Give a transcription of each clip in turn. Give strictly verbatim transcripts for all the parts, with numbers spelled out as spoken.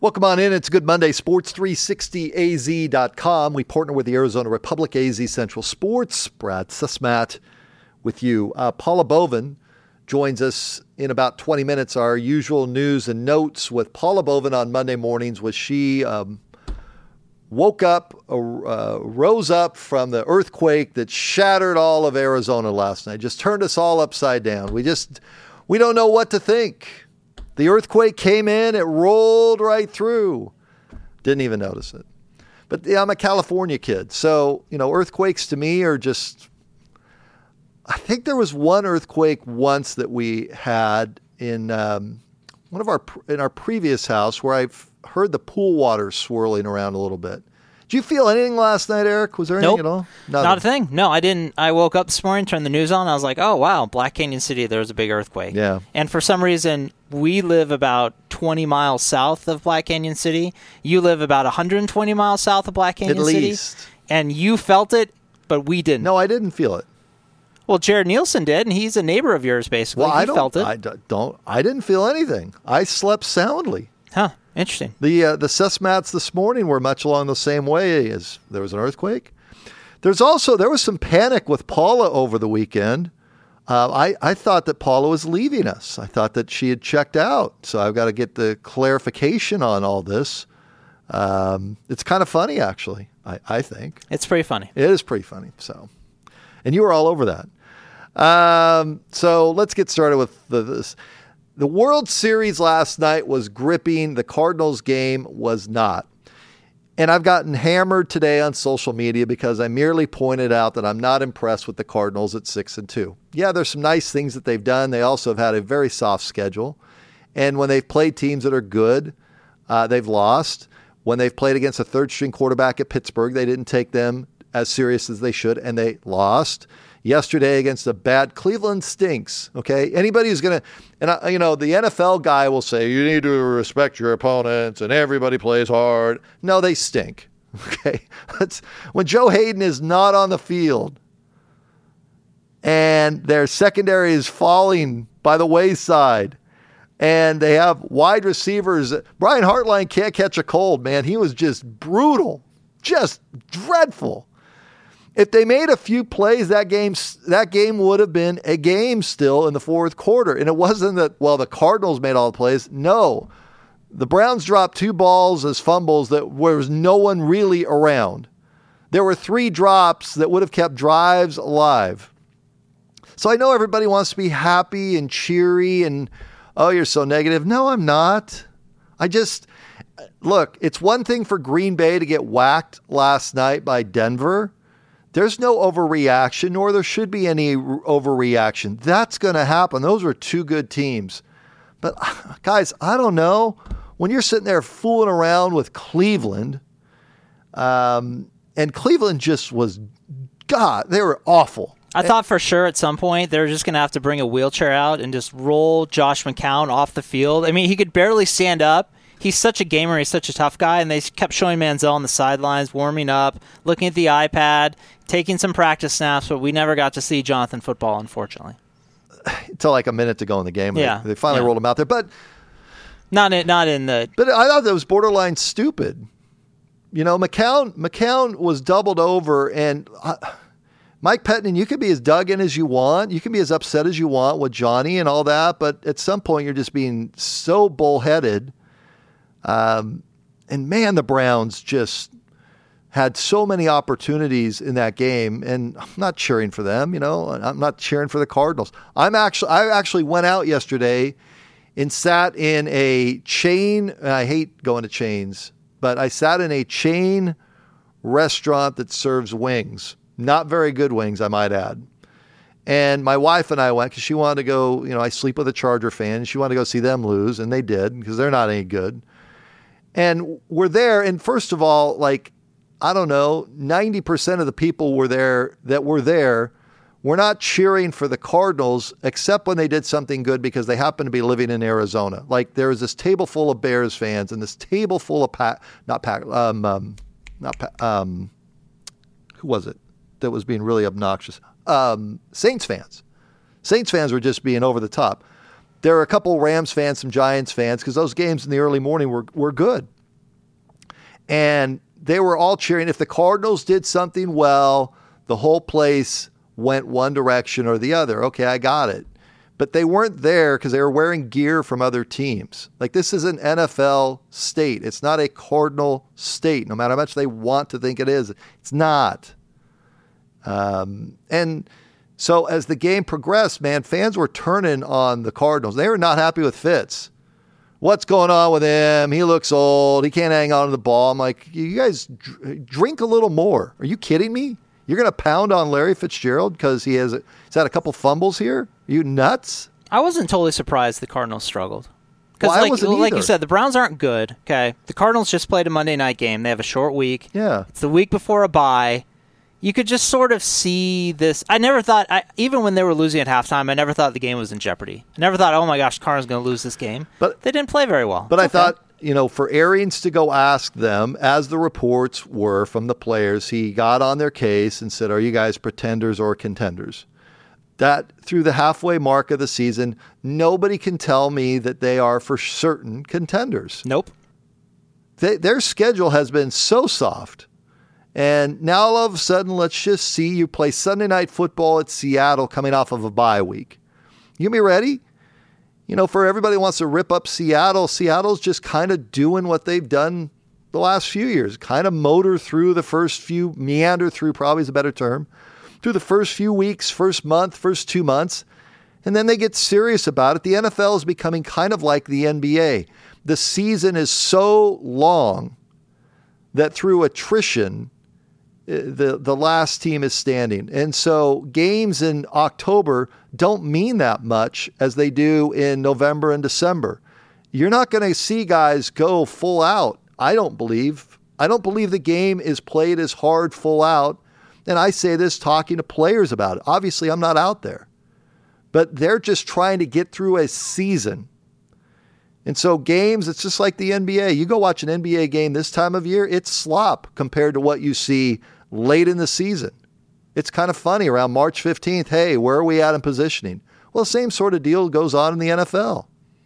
Welcome on in. It's Good Monday, sports three sixty A Z dot com. We partner with the Arizona Republic, A Z Central Sports. Brad Susmat with you. Uh, Paula Bovin joins us in about twenty minutes. Our usual news and notes with Paula Bovin on Monday mornings was she um, woke up, uh, rose up from the earthquake that shattered all of Arizona last night. Just turned us all upside down. We just, we don't know what to think. The earthquake came in, it rolled right through. Didn't even notice it. But yeah, I'm a California kid. So, you know, earthquakes to me are just, I think there was one earthquake once that we had in um, one of our, in our previous house where I've heard the pool water swirling around a little bit. Did you feel anything last night, Eric? Was there anything nope. at all? Nothing. Not a thing. No, I didn't. I woke up this morning, turned the news on. I was like, oh, wow, Black Canyon City, there was a big earthquake. Yeah. And for some reason, we live about twenty miles south of Black Canyon City. You live about one hundred twenty miles south of Black Canyon At City. least. And you felt it, but we didn't. No, I didn't feel it. Well, Jared Nielsen did, and he's a neighbor of yours, basically. Well, he I don't, felt it. I don't. I didn't feel anything. I slept soundly. Huh. Interesting. The uh, the Susmats this morning were much along the same way as there was an earthquake. There's also, there was some panic with Paula over the weekend. Uh, I, I thought that Paula was leaving us. I thought that she had checked out. So I've got to get the clarification on all this. Um, it's kind of funny, actually, I, I think. It's pretty funny. It is pretty funny. So, and you were all over that. Um, so let's get started with the, this. The World Series last night was gripping. The Cardinals game was not. And I've gotten hammered today on social media because I merely pointed out that I'm not impressed with the Cardinals at six and two. Yeah, there's some nice things that they've done. They also have had a very soft schedule. And when they've played teams that are good, uh, they've lost. When they've played against a third-string quarterback at Pittsburgh, they didn't take them as serious as they should, and they lost. Yesterday against a bad Cleveland stinks. Okay, anybody who's gonna, and I, you know, the N F L guy will say you need to respect your opponents and everybody plays hard. No, they stink. Okay, that's when Joe Hayden is not on the field and their secondary is falling by the wayside, and they have wide receivers. Brian Hartline can't catch a cold, man. He was just brutal, just dreadful. If they made a few plays, that game that game would have been a game still in the fourth quarter. And it wasn't that, well, the Cardinals made all the plays. No. The Browns dropped two balls as fumbles that there was no one really around. There were three drops that would have kept drives alive. So I know everybody wants to be happy and cheery and, oh, you're so negative. No, I'm not. I just, look, it's one thing for Green Bay to get whacked last night by Denver. There's no overreaction, nor there should be any overreaction. That's going to happen. Those were two good teams. But, guys, I don't know. When you're sitting there fooling around with Cleveland, um, and Cleveland just was, God, they were awful. I thought for sure at some point they were just going to have to bring a wheelchair out and just roll Josh McCown off the field. I mean, he could barely stand up. He's such a gamer. He's such a tough guy. And they kept showing Manziel on the sidelines, warming up, looking at the iPad, taking some practice snaps, but we never got to see Jonathan football, unfortunately. Until like a minute to go in the game. Yeah. They, they finally yeah. rolled him out there. But not in, not in the... But I thought that was borderline stupid. You know, McCown, McCown was doubled over, and uh, Mike Pettine, you can be as dug in as you want. You can be as upset as you want with Johnny and all that, but at some point you're just being so bullheaded. Um, and man, the Browns just had so many opportunities in that game, and I'm not cheering for them. You know, I'm not cheering for the Cardinals. I'm actually, I actually went out yesterday and sat in a chain. And I hate going to chains, but I sat in a chain restaurant that serves wings, not very good wings, I might add. And my wife and I went because she wanted to go, you know, I sleep with a Charger fan. She wanted to go see them lose, and they did because they're not any good. And we're there, and first of all, like, I don't know, ninety percent of the people were there that were there were not cheering for the Cardinals except when they did something good because they happen to be living in Arizona. Like, there was this table full of Bears fans and this table full of, Pack, not Pack, um, um, not Pack, um, who was it that was being really obnoxious? Um, Saints fans. Saints fans were just being over the top. there are a couple Rams fans, some Giants fans, because those games in the early morning were, were good. And they were all cheering. If the Cardinals did something well, the whole place went one direction or the other. Okay, I got it. But they weren't there because they were wearing gear from other teams. Like, this is an N F L state. It's not a Cardinal state, no matter how much they want to think it is. It's not. Um, and so as the game progressed, man, fans were turning on the Cardinals. They were not happy with Fitz. What's going on with him? He looks old. He can't hang on to the ball. I'm like, you guys dr- drink a little more. Are you kidding me? You're going to pound on Larry Fitzgerald because he has he's had a couple fumbles here? Are you nuts? I wasn't totally surprised the Cardinals struggled. Because well, I like, wasn't like either. you said, the Browns aren't good. Okay, the Cardinals just played a Monday night game. They have a short week. Yeah. It's the week before a bye. You could just sort of see this. I never thought, I, even when they were losing at halftime, I never thought the game was in jeopardy. I never thought, oh my gosh, Cardinals going to lose this game. But they didn't play very well. But It's I okay. thought, you know, for Arians to go ask them, as the reports were from the players, he got on their case and said, are you guys pretenders or contenders? That through the halfway mark of the season, nobody can tell me that they are for certain contenders. Nope. They, their schedule has been so soft. And now all of a sudden, let's just see you play Sunday Night Football at Seattle coming off of a bye week. You gonna be ready? You know, for everybody who wants to rip up Seattle, Seattle's just kind of doing what they've done the last few years. Kind of motor through the first few, meander through probably is a better term, through the first few weeks, first month, first two months. And then they get serious about it. The N F L is becoming kind of like the N B A. The season is so long that through attrition, the the last team is standing. And so games in October don't mean that much as they do in November and December. You're not going to see guys go full out. I don't believe. I don't believe the game is played as hard full out. And I say this talking to players about it. Obviously, I'm not out there. But they're just trying to get through a season. And so games, it's just like the N B A. You go watch an N B A game this time of year, it's slop compared to what you see late in the season. It's kind of funny around March fifteenth. Hey, where are we at in positioning? Well, the same sort of deal goes on in the N F L.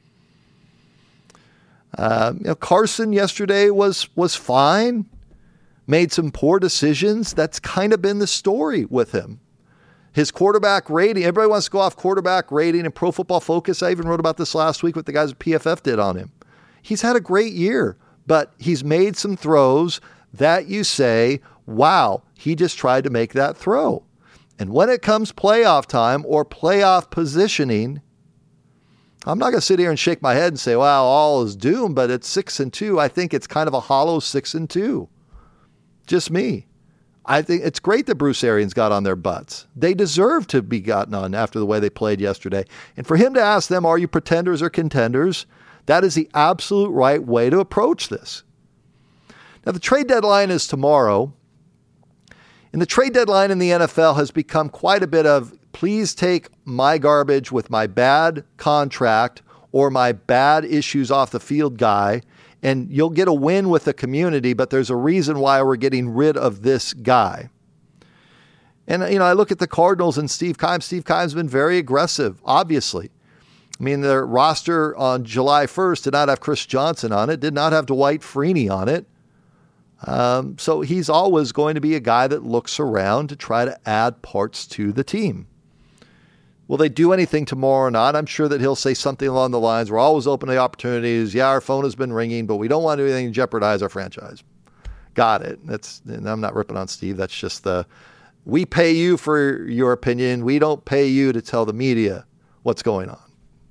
Uh, you know, Carson yesterday was was fine, made some poor decisions. That's kind of been the story with him. His quarterback rating, everybody wants to go off quarterback rating and Pro Football Focus. I even wrote about this last week, what the guys at P F F did on him. He's had a great year, but he's made some throws that you say, wow, he just tried to make that throw. And when it comes playoff time or playoff positioning, I'm not going to sit here and shake my head and say, wow, all is doomed, but it's six and two. I think it's kind of a hollow six and two. Just me. I think it's great that Bruce Arians got on their butts. They deserve to be gotten on after the way they played yesterday. And for him to ask them, are you pretenders or contenders? That is the absolute right way to approach this. Now, the trade deadline is tomorrow. And the trade deadline in the N F L has become quite a bit of, please take my garbage with my bad contract or my bad issues off the field guy, and you'll get a win with the community, but there's a reason why we're getting rid of this guy. And, you know, I look at the Cardinals and Steve Keim. Steve Keim's been very aggressive, obviously. I mean, their roster on July first did not have Chris Johnson on it, did not have Dwight Freeney on it. Um, so he's always going to be a guy that looks around to try to add parts to the team. Will they do anything tomorrow or not? I'm sure that he'll say something along the lines, we're always open to opportunities. Yeah, our phone has been ringing, but we don't want to do anything to jeopardize our franchise. Got it. That's, and I'm not ripping on Steve. That's just the, we pay you for your opinion. We don't pay you to tell the media what's going on.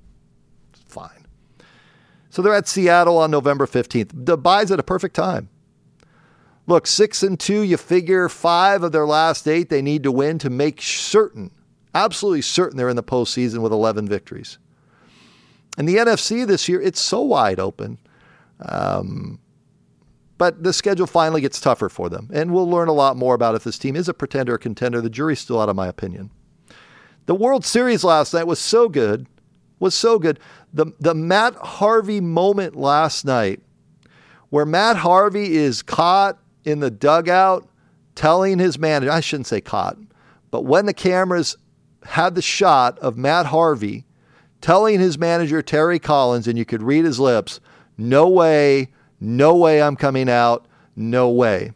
Fine. So they're at Seattle on November fifteenth. The bye's at a perfect time. Look, six and two, you figure five of their last eight they need to win to make certain, absolutely certain they're in the postseason with eleven victories. And the N F C this year, it's so wide open. Um, but the schedule finally gets tougher for them. And we'll learn a lot more about if this team is a pretender or contender. The jury's still out, in my opinion. The World Series last night was so good, was so good. The, the Matt Harvey moment last night, where Matt Harvey is caught in the dugout telling his manager, I shouldn't say caught, but when the cameras had the shot of Matt Harvey telling his manager, Terry Collins, and you could read his lips, no way, no way I'm coming out, no way.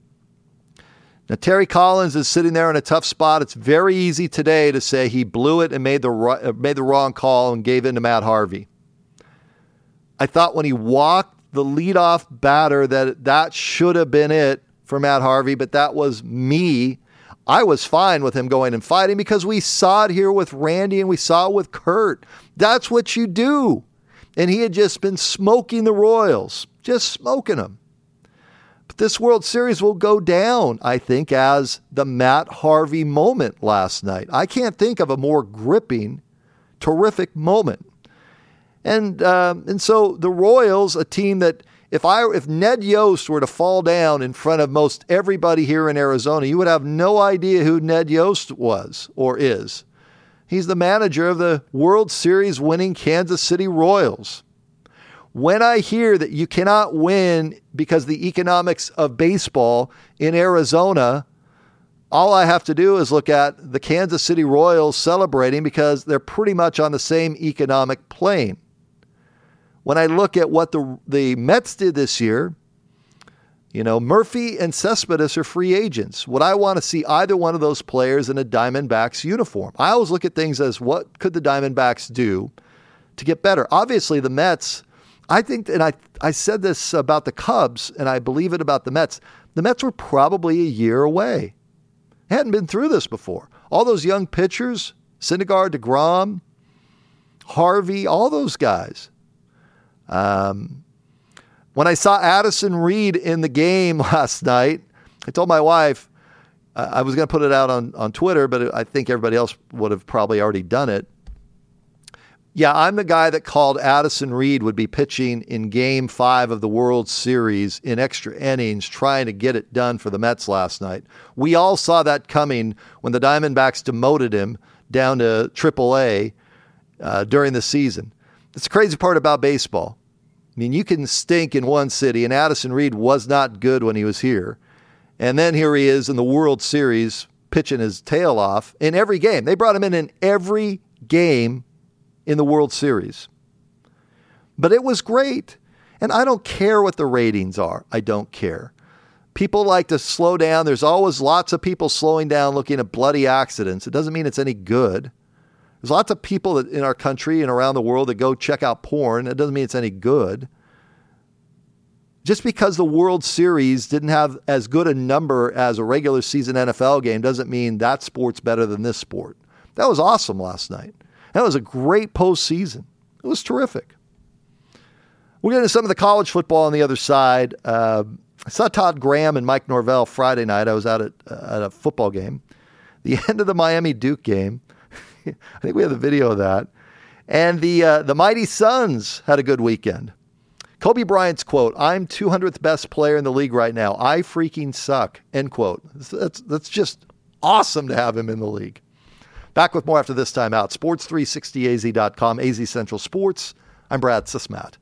Now, Terry Collins is sitting there in a tough spot. It's very easy today to say he blew it and made the right, made the wrong call and gave in to Matt Harvey. I thought when he walked the leadoff batter that that should have been it for Matt Harvey, but that was me. I was fine with him going and fighting because we saw it here with Randy and we saw it with Kurt. That's what you do. And he had just been smoking the Royals, just smoking them. But this World Series will go down, I think, as the Matt Harvey moment last night. I can't think of a more gripping, terrific moment. And um, and so the Royals, a team that if I if Ned Yost were to fall down in front of most everybody here in Arizona, you would have no idea who Ned Yost was or is. He's the manager of the World Series winning Kansas City Royals. When I hear that you cannot win because the economics of baseball in Arizona, all I have to do is look at the Kansas City Royals celebrating because they're pretty much on the same economic plane. When I look at what the the Mets did this year, you know, Murphy and Cespedes are free agents. Would I want to see either one of those players in a Diamondbacks uniform? I always look at things as what could the Diamondbacks do to get better? Obviously, the Mets, I think, and I, I said this about the Cubs, and I believe it about the Mets, the Mets were probably a year away. Hadn't been through this before. All those young pitchers, Syndergaard, DeGrom, Harvey, all those guys. Um, when I saw Addison Reed in the game last night, I told my wife, uh, I was going to put it out on, on Twitter, but I think everybody else would have probably already done it. Yeah, I'm the guy that called Addison Reed would be pitching in game five of the World Series in extra innings, trying to get it done for the Mets last night. We all saw that coming when the Diamondbacks demoted him down to triple A uh, during the season. It's the crazy part about baseball. I mean, you can stink in one city, and Addison Reed was not good when he was here. And then here he is in the World Series pitching his tail off in every game. They brought him in in every game in the World Series. But it was great. And I don't care what the ratings are. I don't care. People like to slow down. There's always lots of people slowing down looking at bloody accidents. It doesn't mean it's any good. There's lots of people that, in our country and around the world that go check out porn. It doesn't mean it's any good. Just because the World Series didn't have as good a number as a regular season N F L game doesn't mean that sport's better than this sport. That was awesome last night. That was a great postseason. It was terrific. We'll get into some of the college football on the other side. Uh, I saw Todd Graham and Mike Norvell Friday night. I was out at, uh, at a football game. The end of the Miami-Duke game. I think we have the video of that. And the uh, the Mighty Suns had a good weekend. Kobe Bryant's quote, "I'm two hundredth best player in the league right now. I freaking suck," end quote. That's, that's just awesome to have him in the league. Back with more after this time out. sports three sixty A Z dot com, A Z Central Sports. I'm Brad Sismat.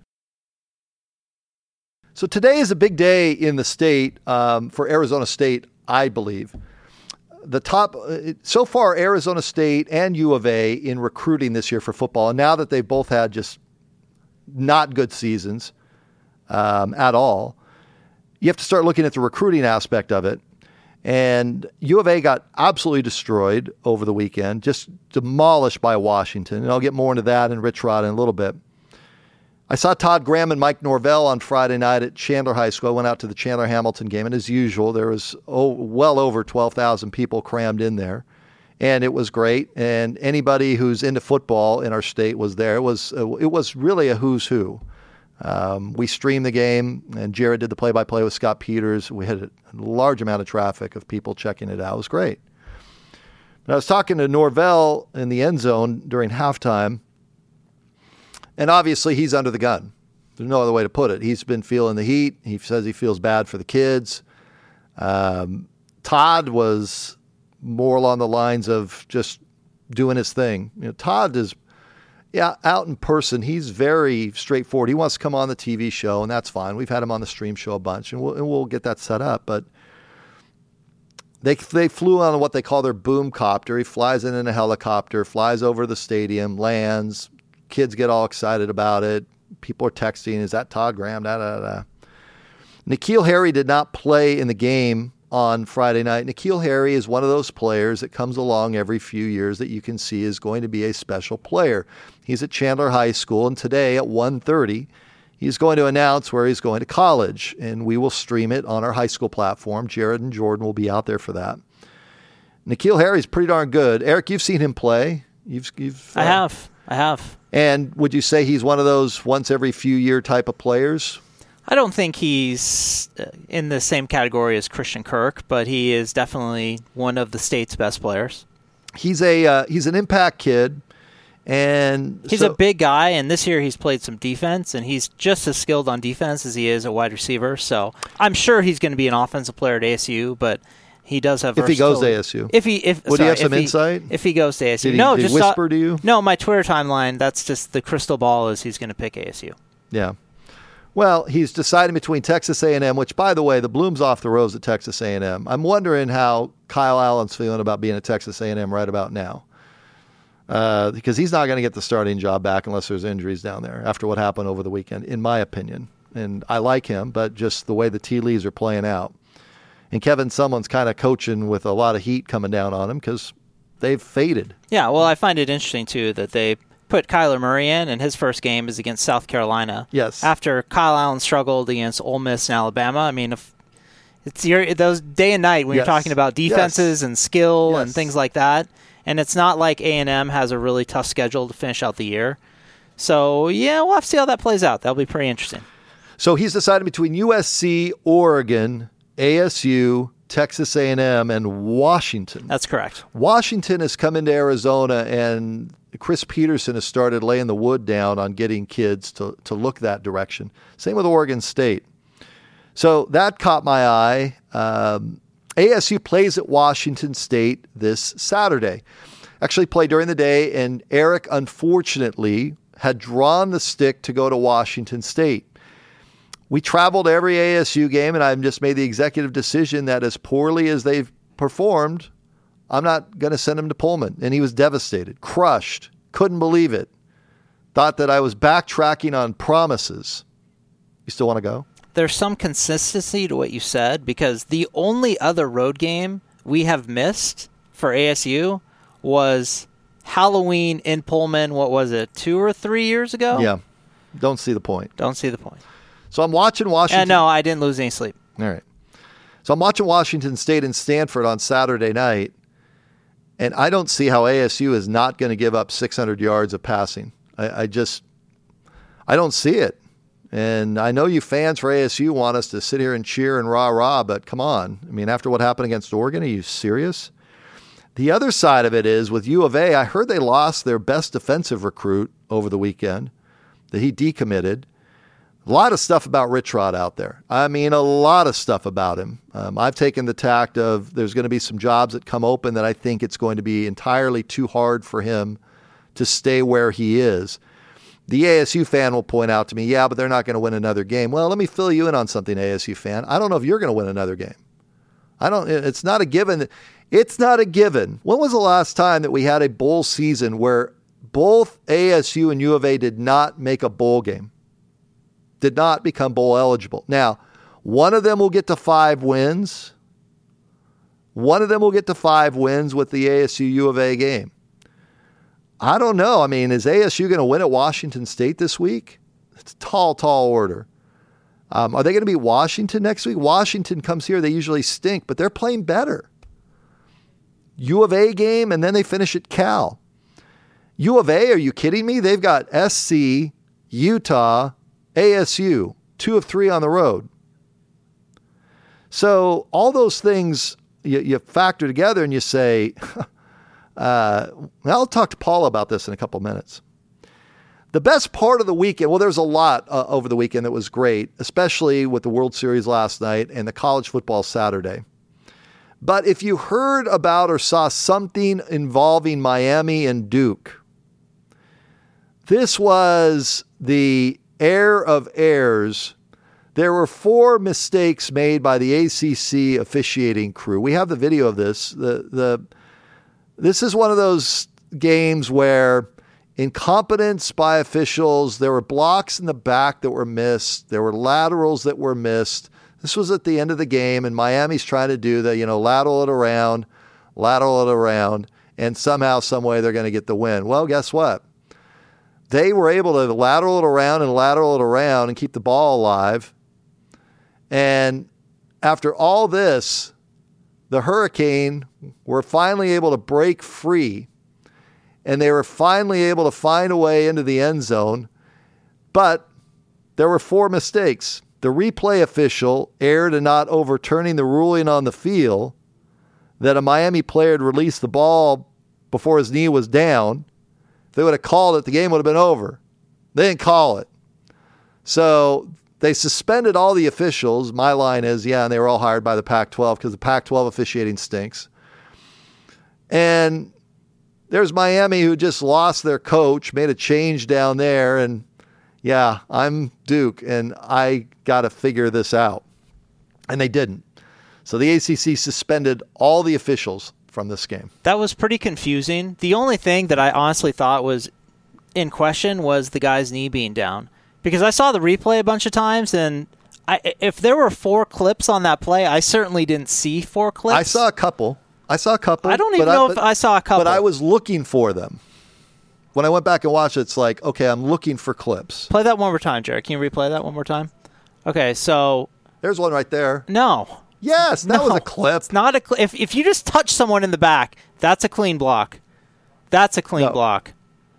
So today is a big day in the state um, for Arizona State, I believe. The top, so far, Arizona State and U of A in recruiting this year for football. And now that they've both had just not good seasons um, at all, you have to start looking at the recruiting aspect of it. And U of A got absolutely destroyed over the weekend, just demolished by Washington. And I'll get more into that and Rich Rod in a little bit. I saw Todd Graham and Mike Norvell on Friday night at Chandler High School. I went out to the Chandler Hamilton game, and as usual, there was oh, well over twelve thousand people crammed in there, and it was great. And anybody who's into football in our state was there. It was it was really a who's who. Um, we streamed the game, and Jared did the play-by-play with Scott Peters. We had a large amount of traffic of people checking it out. It was great. But I was talking to Norvell in the end zone during halftime. And obviously, he's under the gun. There's no other way to put it. He's been feeling the heat. He says he feels bad for the kids. Um, Todd was more along the lines of just doing his thing. You know, Todd is, yeah, out in person. He's very straightforward. He wants to come on the T V show, and that's fine. We've had him on the stream show a bunch, and we'll, and we'll get that set up. But they they flew on what they call their boom copter. He flies in in a helicopter, flies over the stadium, lands, kids get all excited about it. People are texting, is that Todd Graham? Da, da, da. N'Keal Harry did not play in the game on Friday night. N'Keal Harry is one of those players that comes along every few years that you can see is going to be a special player. He's at Chandler High School, and today at one thirty, he's going to announce where he's going to college, and we will stream it on our high school platform. Jared and Jordan will be out there for that. N'Keal Harry's pretty darn good. Eric, you've seen him play. You've, you've. Uh, I have. I have. And would you say he's one of those once every few year type of players? I don't think he's in the same category as Christian Kirk, but he is definitely one of the state's best players. He's a uh, he's an impact kid, and he's so, a big guy. And this year he's played some defense, and he's just as skilled on defense as he is a wide receiver. So I'm sure he's going to be an offensive player at A S U, but he does have if he goes to A S U. If he if would sorry, he have some if insight? He, if he goes to A S U, did he, no, did just he whisper saw, to you? No, my Twitter timeline. That's just the crystal ball is he's going to pick A S U. Yeah. Well, he's deciding between Texas A and M, which, by the way, the bloom's off the rose at Texas A and M. I'm wondering how Kyle Allen's feeling about being at Texas A and M right about now, uh, because he's not going to get the starting job back unless there's injuries down there after what happened over the weekend, in my opinion. And I like him, but just the way the tea leaves are playing out. And Kevin Sumlin's kind of coaching with a lot of heat coming down on him because they've faded. Yeah, well, I find it interesting, too, that they put Kyler Murray in, and his first game is against South Carolina. Yes. After Kyle Allen struggled against Ole Miss and Alabama. I mean, if it's your, those day and night when yes. you're talking about defenses yes. and skill yes. and things like that. And it's not like A and M has a really tough schedule to finish out the year. So, yeah, we'll have to see how that plays out. That'll be pretty interesting. So he's decided between U S C, Oregon, A S U, Texas A and M, and Washington. That's correct. Washington has come into Arizona, and Chris Peterson has started laying the wood down on getting kids to, to look that direction. Same with Oregon State. So that caught my eye. Um, A S U plays at Washington State this Saturday. Actually played during the day, and Eric, unfortunately, had drawn the stick to go to Washington State. We traveled every A S U game, and I've just made the executive decision that as poorly as they've performed, I'm not going to send him to Pullman. And he was devastated, crushed, couldn't believe it. Thought that I was backtracking on promises. You still want to go? There's some consistency to what you said, because the only other road game we have missed for A S U was Halloween in Pullman. What was it, two or three years ago? Yeah. Don't see the point. Don't see the point. So I'm watching Washington. And no, I didn't lose any sleep. All right. So I'm watching Washington State and Stanford on Saturday night, and I don't see how A S U is not going to give up six hundred yards of passing. I, I just, I don't see it. And I know you fans for A S U want us to sit here and cheer and rah-rah, but come on. I mean, after what happened against Oregon, are you serious? The other side of it is with U of A, I heard they lost their best defensive recruit over the weekend, that he decommitted. A lot of stuff about Rich Rod out there. I mean, a lot of stuff about him. Um, I've taken the tact of there's going to be some jobs that come open that I think it's going to be entirely too hard for him to stay where he is. The A S U fan will point out to me, yeah, but they're not going to win another game. Well, let me fill you in on something, A S U fan. I don't know if you're going to win another game. I don't. It's not a given. It's not a given. When was the last time that we had a bowl season where both A S U and U of A did not make a bowl game? Did not become bowl eligible. Now, one of them will get to five wins. One of them will get to five wins with the A S U U of A game. I don't know. I mean, is A S U going to win at Washington State this week? It's a tall, tall order. Um, are they going to beat Washington next week? Washington comes here. They usually stink, but they're playing better. U of A game, and then they finish at Cal. U of A, are you kidding me? They've got S C, Utah, A S U, two of three on the road. So all those things you, you factor together and you say, uh, I'll talk to Paula about this in a couple minutes. The best part of the weekend, well, there's a lot uh, over the weekend that was great, especially with the World Series last night and the college football Saturday. But if you heard about or saw something involving Miami and Duke, this was the air of airs. There were four mistakes made by the A C C officiating crew. We have the video of this. The the this is one of those games where incompetence by officials. There were blocks in the back that were missed. There were laterals that were missed. This was at the end of the game, and Miami's trying to do the, you know, lateral it around, lateral it around, and somehow, some way they're going to get the win. Well, guess what? They were able to lateral it around and lateral it around and keep the ball alive. And after all this, the Hurricane were finally able to break free, and they were finally able to find a way into the end zone. But there were four mistakes. The replay official erred in not overturning the ruling on the field that a Miami player had released the ball before his knee was down. If they would have called it, the game would have been over. They didn't call it. So they suspended all the officials. My line is, yeah, and they were all hired by the Pac twelve because the Pac twelve officiating stinks. And there's Miami, who just lost their coach, made a change down there, and yeah, I'm Duke, and I got to figure this out. And they didn't. So the A C C suspended all the officials from this game. That was pretty confusing. The only thing that I honestly thought was in question was the guy's knee being down. Because I saw the replay a bunch of times, and I, if there were four clips on that play, I certainly didn't see four clips. I saw a couple. I saw a couple. I don't even know I, if I saw a couple. But I was looking for them. When I went back and watched it, it's like, okay, I'm looking for clips. Play that one more time, Jared. Can you replay that one more time? Okay, so... There's one right there. No. Yes, that no, was a clip. It's not a cl- if if you just touch someone in the back, that's a clean block. That's a clean no. block.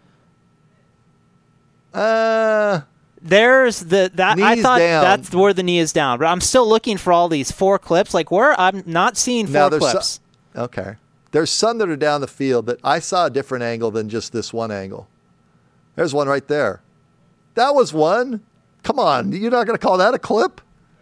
Uh... There's the that I thought down. That's where the knee is down, but I'm still looking for all these four clips. Like where I'm not seeing four now, clips. So, okay, there's some that are down the field that I saw a different angle than just this one angle. There's one right there. That was one. Come on, you're not going to call that a clip?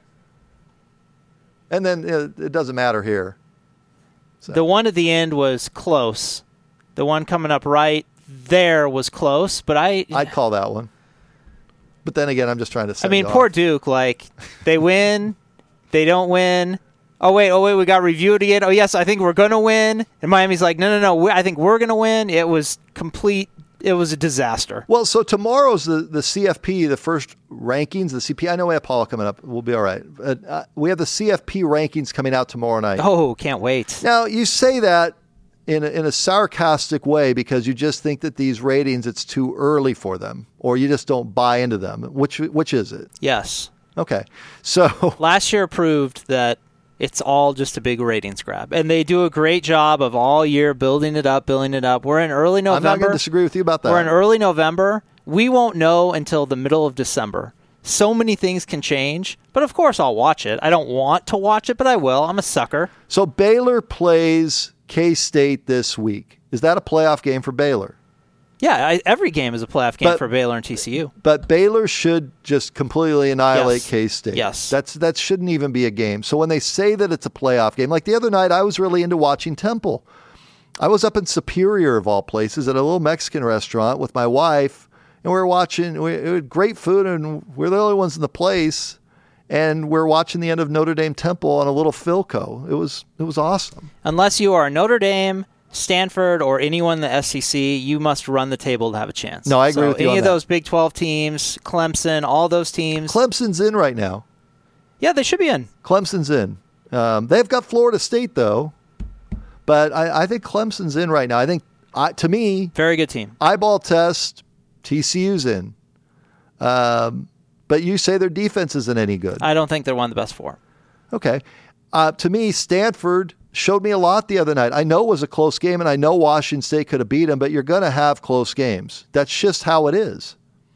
And then it, it doesn't matter here. So. The one at the end was close. The one coming up right there was close, but I I'd call that one. But then again, I'm just trying to say. I mean, poor Duke. Like, they win, they don't win. Oh, wait, oh, wait, we got reviewed again. Oh, yes, I think we're going to win. And Miami's like, no, no, no, we, I think we're going to win. It was complete. It was a disaster. Well, so tomorrow's the, the C F P, the first rankings, the C P. I know we have Paula coming up. We'll be all right. Uh, uh, we have the C F P rankings coming out tomorrow night. Oh, can't wait. Now, you say that in a, in a sarcastic way because you just think that these ratings, it's too early for them, or you just don't buy into them. Which which is it? Yes. Okay. So last year proved that it's all just a big ratings grab, and they do a great job of all year building it up, building it up. We're in early November. I'm not going to disagree with you about that. We're in early November. We won't know until the middle of December. So many things can change, but of course I'll watch it. I don't want to watch it, but I will. I'm a sucker. So Baylor plays K-State this week. Is that a playoff game for Baylor? Yeah, I, every game is a playoff game but, for Baylor and T C U. But Baylor should just completely annihilate yes. K-State. Yes. That's, that shouldn't even be a game. So when they say that it's a playoff game, like the other night, I was really into watching Temple. I was up in Superior, of all places, at a little Mexican restaurant with my wife, and we were watching, we, it was great food, and we're the only ones in the place, and we're watching the end of Notre Dame Temple on a little Philco. It was it was awesome. Unless you are Notre Dame, Stanford, or anyone in the S E C, you must run the table to have a chance. No, I agree so with you on any of that. those Big twelve teams, Clemson, all those teams. Clemson's in right now. Yeah, they should be in. Clemson's in. Um, they've got Florida State, though. But I, I think Clemson's in right now. I think, I, to me, very good team. Eyeball test, T C U's in. Um, but you say their defense isn't any good. I don't think they're one of the best four. Okay. Uh, to me, Stanford showed me a lot the other night. I know it was a close game, and I know Washington State could have beat them, but you're going to have close games. That's just how it is.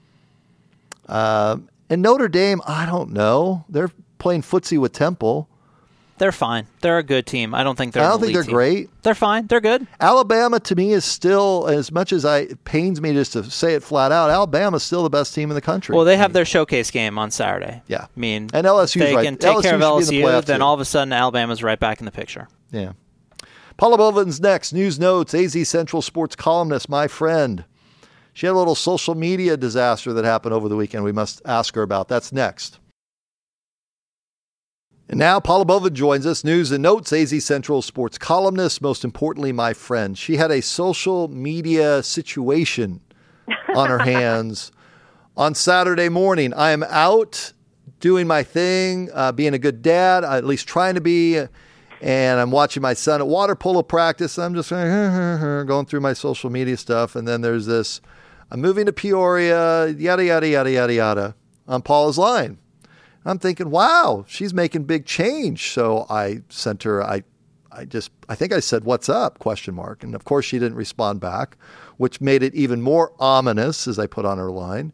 Um, and Notre Dame, I don't know. They're playing footsie with Temple. They're fine. They're a good team. I don't think they're I don't an think they're elite team. great. They're fine. They're good. Alabama, to me, is still, as much as I it pains me just to say it flat out, Alabama's still the best team in the country. Well, they have their showcase game on Saturday. Yeah. I mean, and L S U's they right. can take L S U care of should L be S in U, the playoff then too. all of a sudden Alabama's right back in the picture. Yeah. Paula Bovin's next. News notes, A Z Central sports columnist, my friend. She had a little social media disaster that happened over the weekend we must ask her about. That's next. And now Paula Bovin joins us, news and notes, A Z Central sports columnist, most importantly, my friend. She had a social media situation on her hands on Saturday morning. I am out doing my thing, uh, being a good dad, at least trying to be, and I'm watching my son at water polo practice. I'm just going through my social media stuff, and then there's this, I'm moving to Peoria, yada, yada, yada, yada, yada, on Paula's line. I'm thinking, wow, she's making big change. So I sent her, I I just, I think I said, what's up, question mark. And of course she didn't respond back, which made it even more ominous as I put on her line.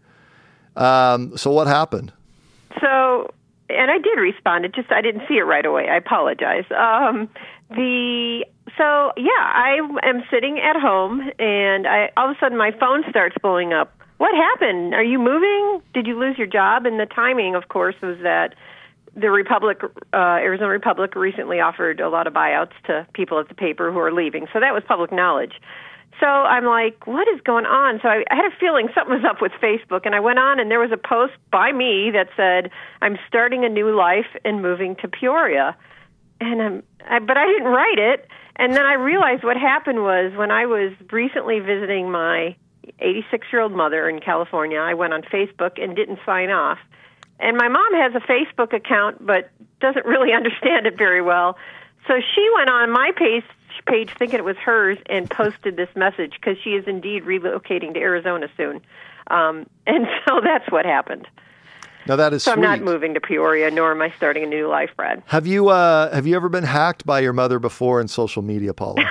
Um, so what happened? So, and I did respond. It just, I didn't see it right away. I apologize. Um, the, so yeah, I am sitting at home and I, all of a sudden my phone starts blowing up. What happened? Are you moving? Did you lose your job? And the timing, of course, was that the Republic, uh, Arizona Republic recently offered a lot of buyouts to people at the paper who are leaving. So that was public knowledge. So I'm like, what is going on? So I, I had a feeling something was up with Facebook, and I went on, and there was a post by me that said, I'm starting a new life and moving to Peoria. And I'm, I, but I didn't write it. And then I realized what happened was when I was recently visiting my eighty-six-year-old mother in California, I went on Facebook and didn't sign off. And my mom has a Facebook account, but doesn't really understand it very well. So she went on my page, page thinking it was hers and posted this message because she is indeed relocating to Arizona soon. Um, and so that's what happened. Now that is so sweet. I'm not moving to Peoria, nor am I starting a new life, Brad. Have you uh, have you ever been hacked by your mother before in social media, Paula?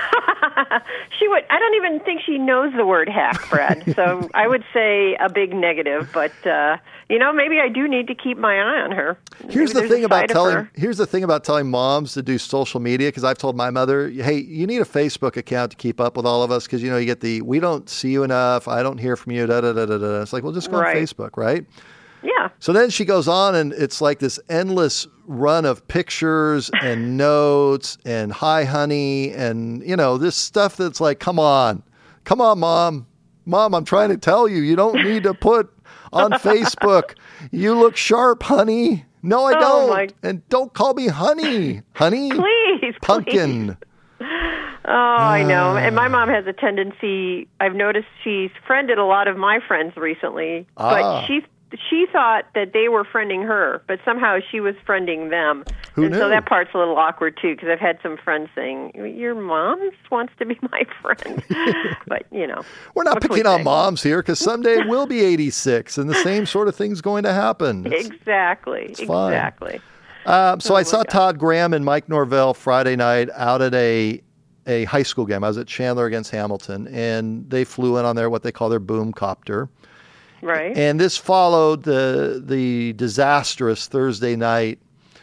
She would. I don't even think she knows the word hack, Brad. So I would say a big negative. But uh, you know, maybe I do need to keep my eye on her. Here's maybe the thing about telling. her. Here's the thing about telling moms to do social media, because I've told my mother, "Hey, you need a Facebook account to keep up with all of us, because you know you get the we don't see you enough. I don't hear from you." Da da da da da. It's like, well, just go right. on Facebook, right? Yeah. So then she goes on, and it's like this endless run of pictures and notes and hi, honey, and, you know, this stuff that's like, come on, come on, mom. Mom, I'm trying to tell you, you don't need to put on Facebook, you look sharp, honey. No, I oh, don't. My... And don't call me honey. Honey? Please, Pumpkin. Please. Oh, I know. And my mom has a tendency, I've noticed she's friended a lot of my friends recently, ah. but she's She thought that they were friending her, but somehow she was friending them. Who and knew? So that part's a little awkward, too, because I've had some friends saying, your mom wants to be my friend. But, you know. We're not picking on moms here, because someday we'll be eighty-six, and the same sort of thing's going to happen. It's, exactly. it's fine. Exactly. Uh, so oh I saw God. Todd Graham and Mike Norvell Friday night out at a a high school game. I was at Chandler against Hamilton, and they flew in on their what they call their boom copter. Right. And this followed the the disastrous Thursday night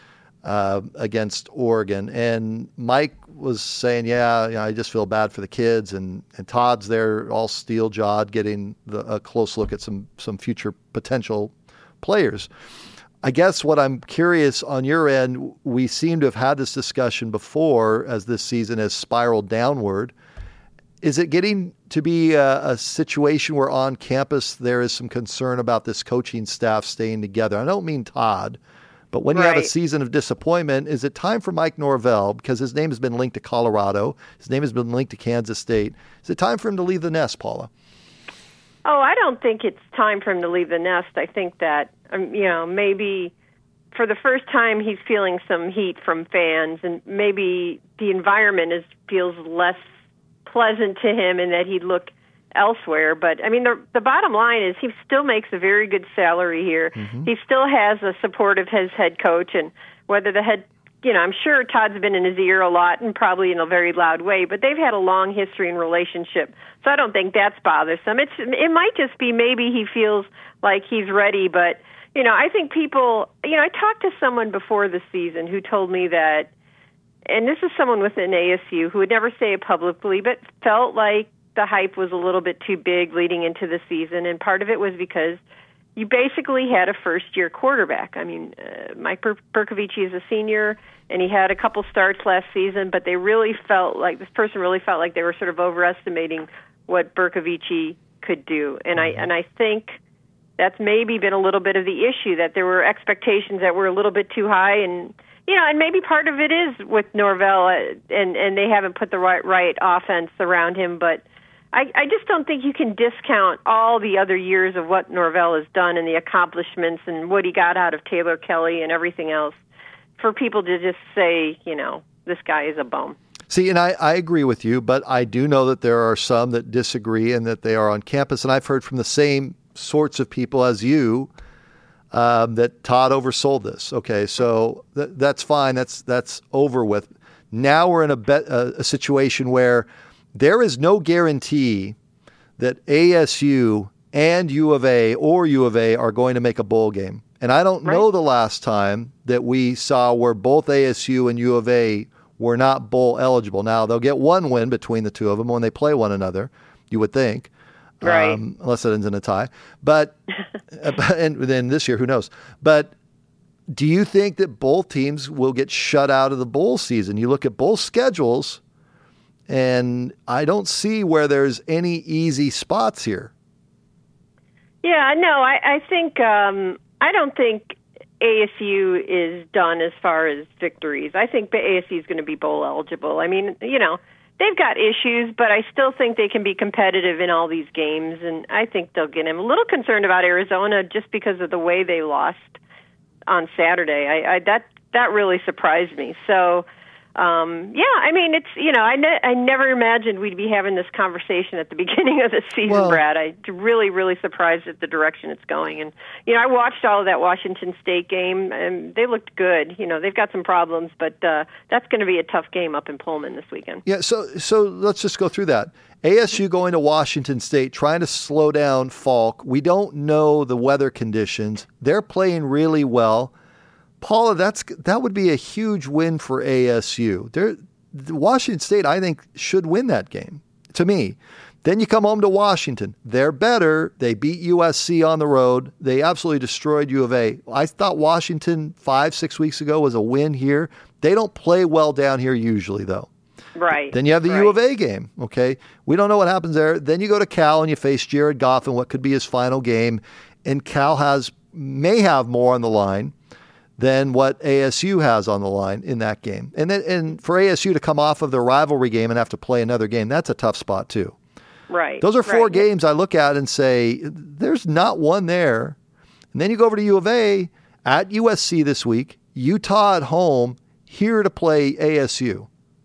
uh, against Oregon. And Mike was saying, yeah, you know, I just feel bad for the kids. And, and Todd's there all steel-jawed, getting the, a close look at some some future potential players. I guess what I'm curious on your end, we seem to have had this discussion before as this season has spiraled downward. Is it getting to be a, a situation where on campus there is some concern about this coaching staff staying together? I don't mean Todd, but when you right. have a season of disappointment, is it time for Mike Norvell, because his name has been linked to Colorado, his name has been linked to Kansas State, is it time for him to leave the nest, Paula? Oh, I don't think it's time for him to leave the nest. I think that, um, you know, maybe for the first time he's feeling some heat from fans, and maybe the environment is feels less pleasant to him and that he'd look elsewhere. But, I mean, the, the bottom line is he still makes a very good salary here. Mm-hmm. He still has a support of his head coach, and whether the head, you know, I'm sure Todd's been in his ear a lot and probably in a very loud way, but they've had a long history and relationship. So I don't think that's bothersome. It's, it might just be maybe he feels like he's ready, but, you know, I think people, you know, I talked to someone before the season who told me that, and this is someone within A S U who would never say it publicly, but felt like the hype was a little bit too big leading into the season, and part of it was because you basically had a first-year quarterback. I mean, uh, Mike Ber- Bercovici is a senior, and he had a couple starts last season, but they really felt like, this person really felt like they were sort of overestimating what Bercovici could do. And I and I think that's maybe been a little bit of the issue, that there were expectations that were a little bit too high, and you know, and maybe part of it is with Norvell, uh, and and they haven't put the right right offense around him. But I, I just don't think you can discount all the other years of what Norvell has done and the accomplishments and what he got out of Taylor Kelly and everything else for people to just say, you know, this guy is a bum. See, and I, I agree with you, but I do know that there are some that disagree and that they are on campus. And I've heard from the same sorts of people as you um, that Todd oversold this. Okay, so th- that's fine. That's that's over with. Now we're in a, be- a, a situation where there is no guarantee that A S U and U of A or U of A are going to make a bowl game. And I don't right. know the last time that we saw where both A S U and U of A were not bowl eligible. Now, they'll get one win between the two of them when they play one another, you would think, right? Um, unless it ends in a tie. But and then this year, who knows? But do you think that both teams will get shut out of the bowl season? You look at both schedules, and I don't see where there's any easy spots here. Yeah, no, I, I think um, I don't think A S U is done as far as victories. I think A S U is going to be bowl eligible. I mean, you know, they've got issues, but I still think they can be competitive in all these games, and I think they'll get him. A little concerned about Arizona just because of the way they lost on Saturday. I, I that that really surprised me. So, um, yeah, I mean, it's you know, I ne- I never imagined we'd be having this conversation at the beginning of the season, well, Brad. I really, really surprised at the direction it's going. And you know, I watched all of that Washington State game, and they looked good. You know, they've got some problems, but uh, that's going to be a tough game up in Pullman this weekend. Yeah. So, so let's just go through that. A S U going to Washington State, trying to slow down Falk. We don't know the weather conditions. They're playing really well. Paula, that's that would be a huge win for A S U. They're, Washington State, I think, should win that game, to me. Then you come home to Washington. They're better. They beat U S C on the road. They absolutely destroyed U of A. I thought Washington five, six weeks ago was a win here. They don't play well down here usually, though. Right. Then you have the right. U of A game, okay? We don't know what happens there. Then you go to Cal and you face Jared Goff in what could be his final game, and Cal has may have more on the line than what A S U has on the line in that game. And then and for A S U to come off of the rivalry game and have to play another game, that's a tough spot too. Right. Those are four right. games I look at and say, there's not one there. And then you go over to U of A at U S C this week, Utah at home, here to play A S U.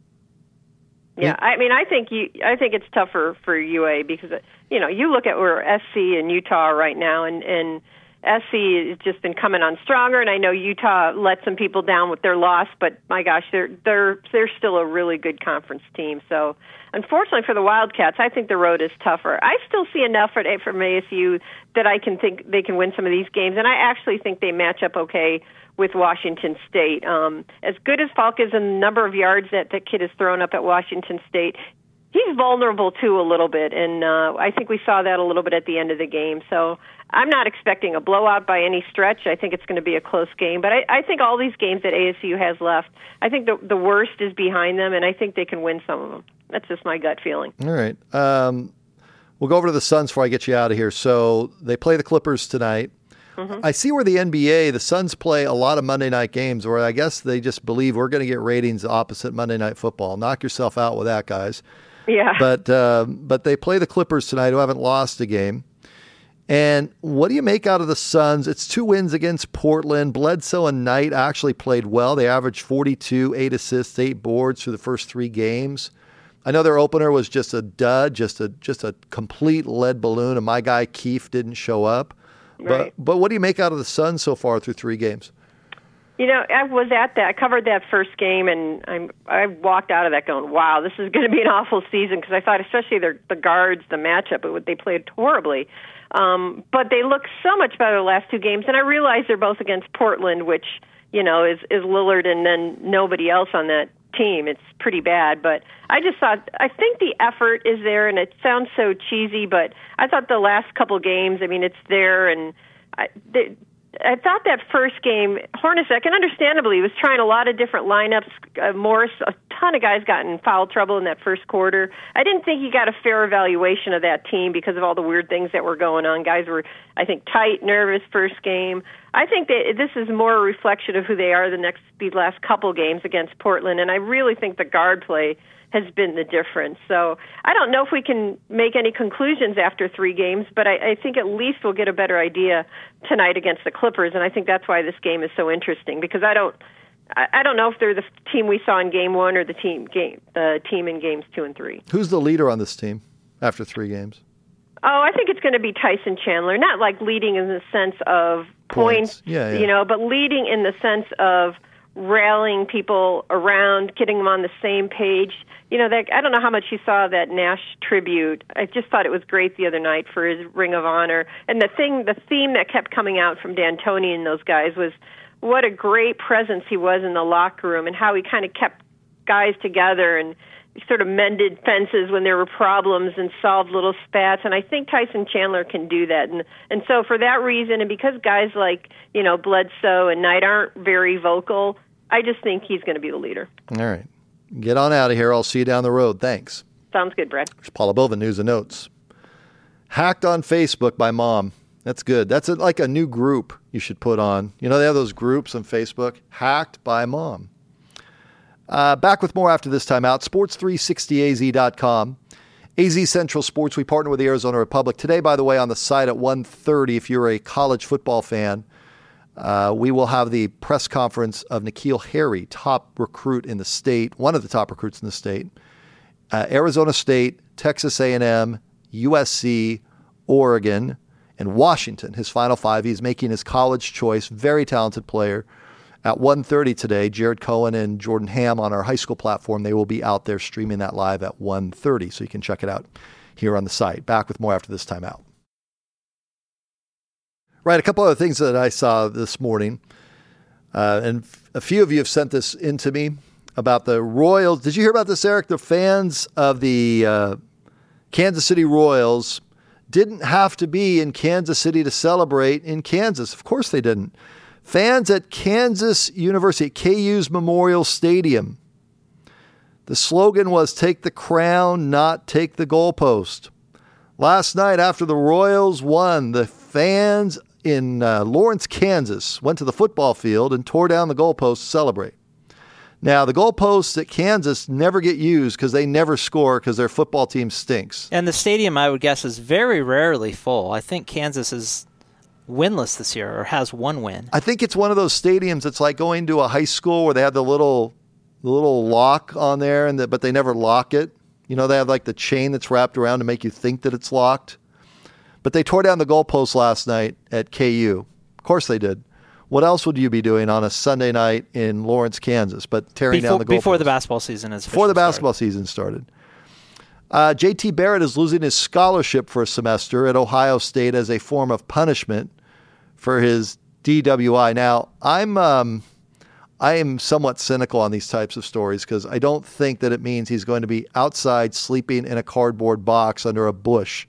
Yeah, I mean, I think you, I think it's tougher for U A because you know you look at where S C and Utah are right now, and and S C has just been coming on stronger, and I know Utah let some people down with their loss, but my gosh, they're they're they're still a really good conference team. So unfortunately for the Wildcats, I think the road is tougher. I still see enough from A S U that I can think they can win some of these games, and I actually think they match up okay with Washington State. Um, as good as Falk is in the number of yards that that kid has thrown up at Washington State, he's vulnerable too a little bit, and uh, I think we saw that a little bit at the end of the game. So I'm not expecting a blowout by any stretch. I think it's going to be a close game, but I, I think all these games that A S U has left, I think the, the worst is behind them, and I think they can win some of them. That's just my gut feeling. All right. Um, we'll go over to the Suns before I get you out of here. So they play the Clippers tonight. Mm-hmm. I see where the N B A, the Suns play a lot of Monday night games where I guess they just believe we're going to get ratings opposite Monday Night Football. Knock yourself out with that, guys. Yeah. But uh, but they play the Clippers tonight, who haven't lost a game. And what do you make out of the Suns? It's two wins against Portland. Bledsoe and Knight actually played well. They averaged forty-two, eight assists, eight boards through the first three games. I know their opener was just a dud, just a just a complete lead balloon, and my guy Keefe didn't show up. Right. But but what do you make out of the Suns so far through three games? You know, I was at that. I covered that first game, and I'm, I walked out of that going, wow, this is going to be an awful season, because I thought especially their, the guards, the matchup, it, they played horribly. Um, but they look so much better the last two games, and I realize they're both against Portland, which, you know, is, is Lillard and then nobody else on that team. It's pretty bad, but I just thought, I think the effort is there, and it sounds so cheesy, but I thought the last couple games, I mean, it's there, and I, they, I thought that first game, Hornacek, and understandably, he was trying a lot of different lineups. Uh, Morris, a ton of guys got in foul trouble in that first quarter. I didn't think he got a fair evaluation of that team because of all the weird things that were going on. Guys were, I think, tight, nervous first game. I think that this is more a reflection of who they are the next these last couple games against Portland, and I really think the guard play has been the difference. So I don't know if we can make any conclusions after three games, but I, I think at least we'll get a better idea tonight against the Clippers, and I think that's why this game is so interesting, because I don't I, I don't know if they're the team we saw in game one or the team game the team in games two and three. Who's the leader on this team after three games? Oh, I think it's going to be Tyson Chandler, not like leading in the sense of points, points. Yeah, yeah. you know, but leading in the sense of rallying people around, getting them on the same page. You know, that I don't know how much you saw that Nash tribute. I just thought it was great the other night for his Ring of Honor. And the thing, the theme that kept coming out from D'Antoni and those guys was what a great presence he was in the locker room, and how he kind of kept guys together and sort of mended fences when there were problems and solved little spats. And I think Tyson Chandler can do that. And and so for that reason, and because guys like, you know, Bledsoe and Knight aren't very vocal, I just think he's going to be the leader. All right. Get on out of here. I'll see you down the road. Thanks. Sounds good, Brad. There's Paula Bova, News and Notes. Hacked on Facebook by mom. That's good. That's a, like a new group you should put on. You know, they have those groups on Facebook. Hacked by mom. Uh, back with more after this time out. sports three sixty A Z dot com. A Z Central Sports. We partner with the Arizona Republic. Today, by the way, on the site at one thirty, if you're a college football fan, uh, we will have the press conference of N'Keal Harry, top recruit in the state, one of the top recruits in the state. Uh, Arizona State, Texas A and M, U S C, Oregon, and Washington. His final five. He's making his college choice. Very talented player. At one thirty today, Jared Cohen and Jordan Ham on our high school platform. They will be out there streaming that live at one thirty, so you can check it out here on the site. Back with more after this time out. Right, a couple other things that I saw this morning, uh, and a few of you have sent this in to me about the Royals. Did you hear about this, Eric? The fans of the uh, Kansas City Royals didn't have to be in Kansas City to celebrate in Kansas. Of course they didn't. Fans at Kansas University, K U's Memorial Stadium. The slogan was, "Take the crown, not take the goalpost." Last night, after the Royals won, the fans in uh, Lawrence, Kansas, went to the football field and tore down the goalpost to celebrate. Now, the goalposts at Kansas never get used because they never score because their football team stinks. And the stadium, I would guess, is very rarely full. I think Kansas is winless this year, or has one win. I think it's one of those stadiums that's like going to a high school where they have the little the little lock on there, and the, but they never lock it. You know, they have like the chain that's wrapped around to make you think that it's locked. But they tore down the goalpost last night at K U. Of course they did. What else would you be doing on a Sunday night in Lawrence, Kansas, but tearing before, down the goalpost? Before the basketball season is Before the basketball started. season started. Uh, J T Barrett is losing his scholarship for a semester at Ohio State as a form of punishment for his D W I. Now, I'm um, I am somewhat cynical on these types of stories because I don't think that it means he's going to be outside sleeping in a cardboard box under a bush.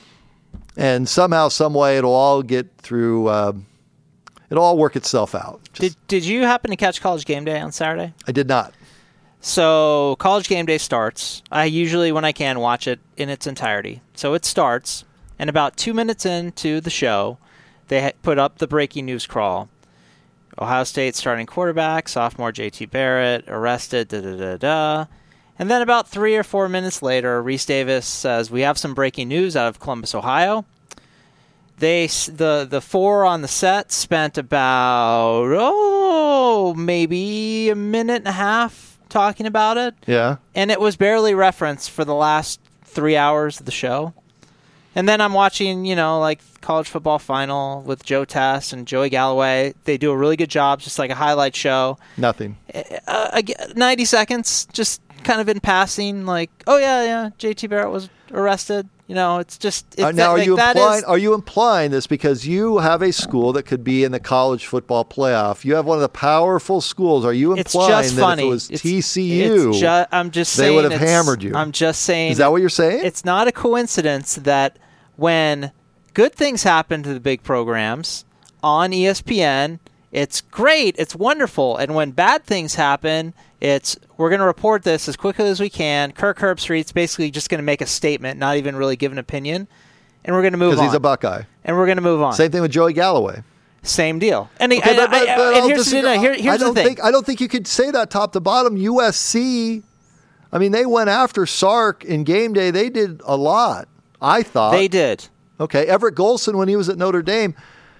And somehow, some way, it'll all get through. Uh, it'll all work itself out. Just, did Did you happen to catch College Game Day on Saturday? I did not. So College Game Day starts. I usually, when I can, watch it in its entirety. So it starts, and about two minutes into the show, they put up the breaking news crawl. Ohio State starting quarterback, sophomore J T Barrett, arrested, da-da-da-da. And then about three or four minutes later, Reese Davis says, "We have some breaking news out of Columbus, Ohio." They the the four on the set spent about, oh, maybe a minute and a half talking about it. Yeah. And it was barely referenced for the last three hours of the show. And then I'm watching, you know, like college football final with Joe Tess and Joey Galloway. They do a really good job, just like a highlight show. Nothing. Uh, ninety seconds, just kind of in passing, like, oh, yeah, yeah, J T Barrett was arrested. You know, it's just... It's uh, now, that, are, like, you that implying, is, are you implying this because you have a school that could be in the college football playoff? You have one of the powerful schools. Are you implying that funny. if it was it's, T C U, it's ju- I'm just they saying would have hammered you? I'm just saying... Is that what you're saying? It's not a coincidence that when good things happen to the big programs on E S P N, it's great, it's wonderful. And when bad things happen, it's we're going to report this as quickly as we can. Kirk Herbstreit's basically just going to make a statement, not even really give an opinion, and we're going to move on. Because he's a Buckeye. And we're going to move on. Same thing with Joey Galloway. Same deal. And, okay, I, but, but, I, but and here's, the, no, here, here's I don't the thing. Think, I don't think you could say that top to bottom. U S C, I mean, they went after Sark in game day. They did a lot, I thought. They did. Okay, Everett Golson, when he was at Notre Dame,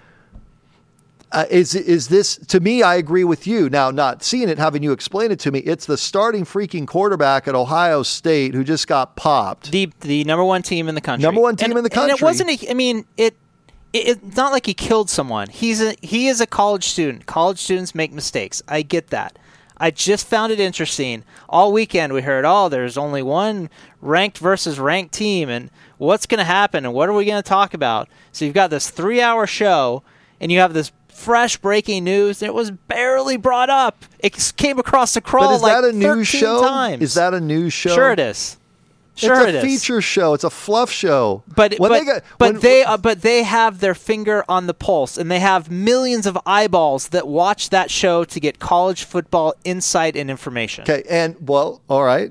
uh, is is this, to me, I agree with you. Now, not seeing it, having you explain it to me, it's the starting freaking quarterback at Ohio State who just got popped. The the number one team in the country. Number one team and, in the country. And it wasn't, a, I mean, it, it it's not like he killed someone. He's a, he is a college student. College students make mistakes. I get that. I just found it interesting. All weekend we heard, oh, there's only one ranked versus ranked team, and what's going to happen, and what are we going to talk about? So you've got this three-hour show, and you have this fresh breaking news that was barely brought up. It came across the crawl but is like that a news thirteen show? times. Is that a news show? Sure it is. Sure it's a it is. feature show. It's a fluff show. But when but, they got, but when, they uh, but they have their finger on the pulse, and they have millions of eyeballs that watch that show to get college football insight and information. Okay, and well, all right.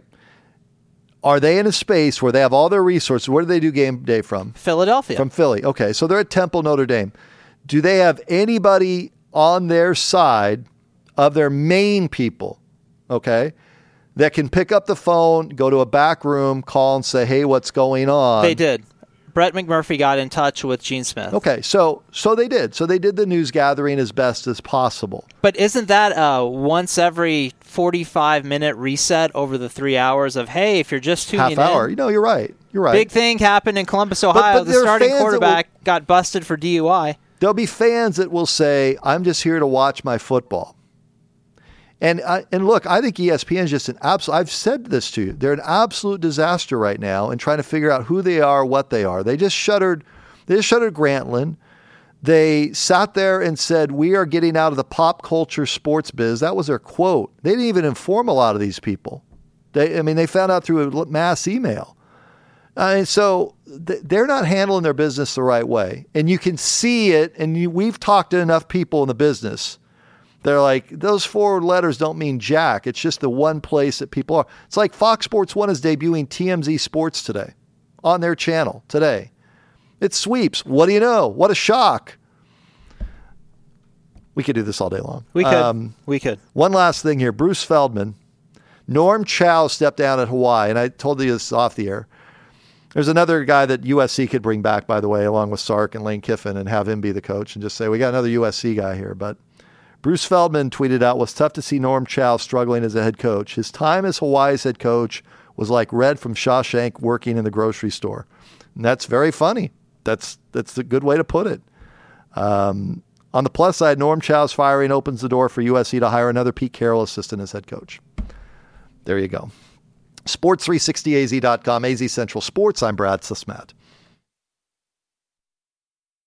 Are they in a space where they have all their resources? Where do they do game day from? Philadelphia. From Philly. Okay, so they're at Temple, Notre Dame. Do they have anybody on their side of their main people, okay, that can pick up the phone, go to a back room, call and say, hey, what's going on? They did. Brett McMurphy got in touch with Gene Smith. Okay, so so they did. So they did the news gathering as best as possible. But isn't that a once every forty-five minute reset over the three hours of, hey, if you're just tuning Half hour. in. You know, you're right. You're right. Big thing happened in Columbus, Ohio. but the there are starting fans that quarterback got busted for D U I. There'll be fans that will say, I'm just here to watch my football. And I, and look, I think E S P N is just an absolute, I've said this to you, they're an absolute disaster right now in trying to figure out who they are, what they are. They just shuttered, they just shuttered Grantland. They sat there and said, we are getting out of the pop culture sports biz. That was their quote. They didn't even inform a lot of these people. They, I mean, they found out through a mass email. Uh, and so th- they're not handling their business the right way. And you can see it, and you, we've talked to enough people in the business. They're like, those four letters don't mean jack. It's just the one place that people are. It's like Fox Sports one is debuting T M Z Sports today on their channel today. It sweeps. What do you know? What a shock. We could do this all day long. We could. Um, we could. One last thing here. Bruce Feldman. Norm Chow stepped down at Hawaii, and I told you this off the air. There's another guy that U S C could bring back, by the way, along with Sark and Lane Kiffin, and have him be the coach and just say, we got another U S C guy here. But Bruce Feldman tweeted out, was tough to see Norm Chow struggling as a head coach. His time as Hawaii's head coach was like Red from Shawshank working in the grocery store. And that's very funny. That's that's a good way to put it. Um, on the plus side, Norm Chow's firing opens the door for U S C to hire another Pete Carroll assistant as head coach. There you go. sports three sixty A Z dot com, A Z Central Sports. I'm Brad Susmat.